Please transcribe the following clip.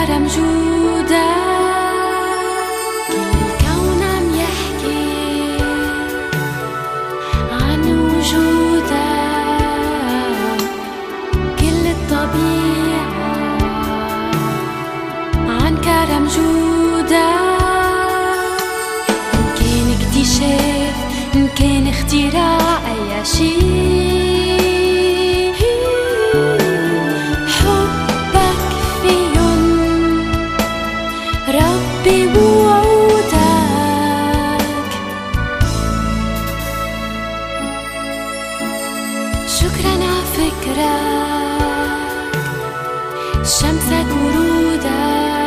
كرم جودك كل الكون عم يحكي عن وجودك، كل الطبيعة عن كرم جودك. إن كان اكتشاف، إن كان اختراع أي شيء، حبك فيهم ربي ووعودك. شكرا على فكرك، شمسك ورودك،